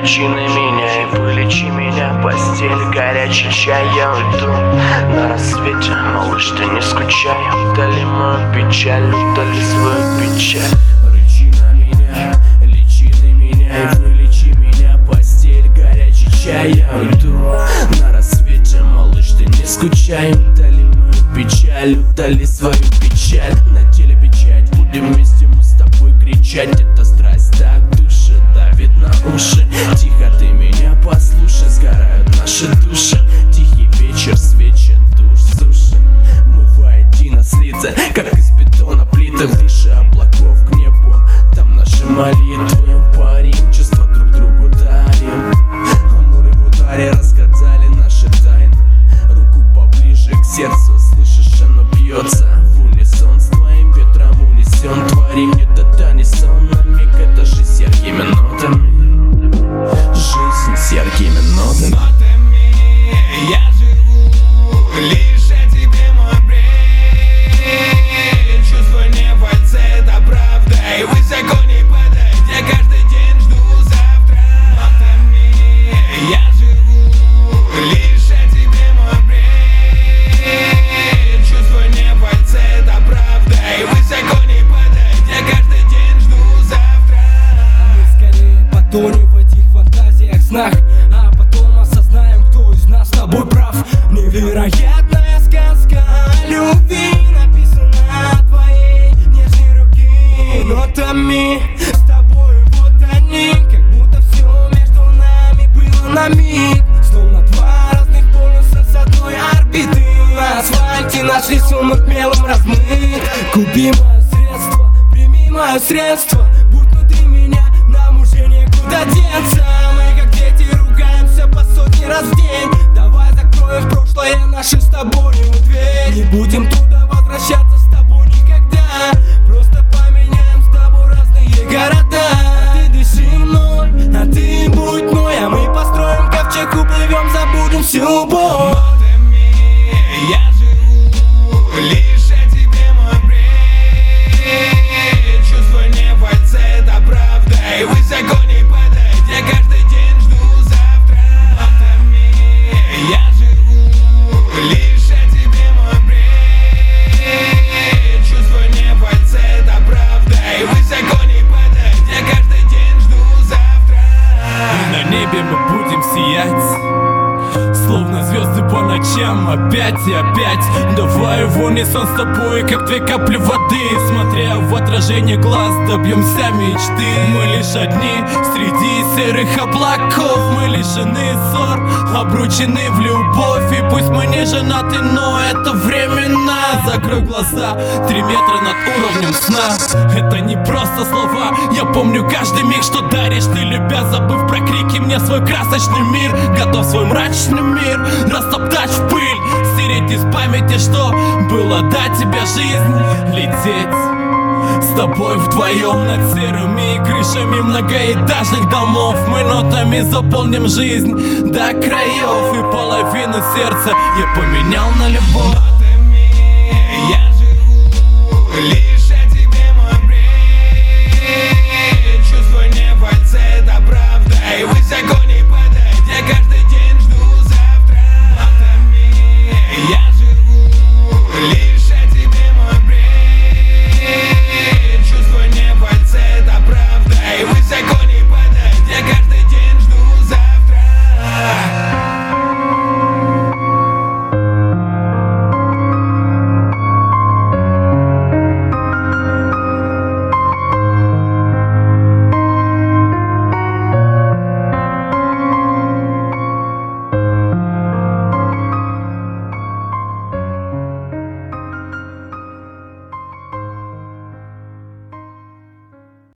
причины меня и вылечи меня. Постель, горячий чай, я уйду на рассвете. Малыш, ты не скучай, удали мою печаль, удали свою печаль. Рычи на меня, лечи на меня и вылечи меня. Постель, горячий чай, я уйду на рассвете. Малыш, ты не скучай, удали мою печаль, удали свою печаль. На теле печать, будем вместе мы с тобой кричать. Это страсть так души давит на уши. Тихо, ты меня послушай, сгорают наши души. Тихий вечер, свечи, душ, суши. Мы воедино слиты, как из бетона плиты. Выше облаков к небу, там наши молитвы. Парим, чувства друг другу дарим. Амуры в ударе рассказали наши тайны. Руку поближе к сердцу, слышишь, оно бьется в унисон с твоим ветром унесен. Творим не не сон на миг, это жизнь с яркими нотами. Жизнь с яркими нотами. Я живу лишь о тебе, мой бред. Чувство не пальца, это правда. И высоко не падает, я каждый день жду завтра. Нотами. Я живу лишь о тебе, мой бред. Чувство не пальца, это правда. И высоко не падает, я каждый день жду завтра. Мы скорее потонем в этих фантазиях, снах, а потом осознаем, кто из нас с тобой прав. Невероятная сказка о любви написана твоей нежной руки нотами. С тобой вот они, как будто все между нами было на миг. Словно два разных полюса с одной орбиты. На асфальте наш рисунок мелом размыт. Купи мое средство, прими мое средство. Будь внутри меня, нам уже некуда деться. Мы как дети ругаемся по сотни раз в день. Давай закроем прошлое наше с тобою дверь. Не будем туда возвращаться с тобой никогда. Просто поменяем с тобой разные города. А ты дыши мной, а ты будь мой. А мы построим ковчег, уплывем, забудем всю боль. Я живу лишь о тебе, мой бред. Чувство не пальца, это правда. И высоко не падает, я каждый день жду завтра. Я живу лишь о тебе, мой бред. Чувство не пальца, это правда. И высоко не падает, я каждый день жду завтра. На небе мы будем сиять, словно звезды по ночам, опять и опять. Давай в унисон с тобой, как две капли воды. Смотря в отражение глаз, добьемся мечты. Мы лишь одни среди серых облаков. Мы лишены ссор, обручены в любовь. И пусть мы не женаты, но это временно. Закрой глаза, 3 метра над уровнем сна. Это не просто слова, я помню каждый миг, что даришь ты, любя, забыв про крики. Мне свой красочный мир, готов свой мрачный мир растоптать в пыль, стереть из памяти, что было до тебя жизнь. Лететь с тобой вдвоем над серыми крышами многоэтажных домов. Мы нотами заполним жизнь до краев. И половину сердца я поменял на любовь. Я живу лишь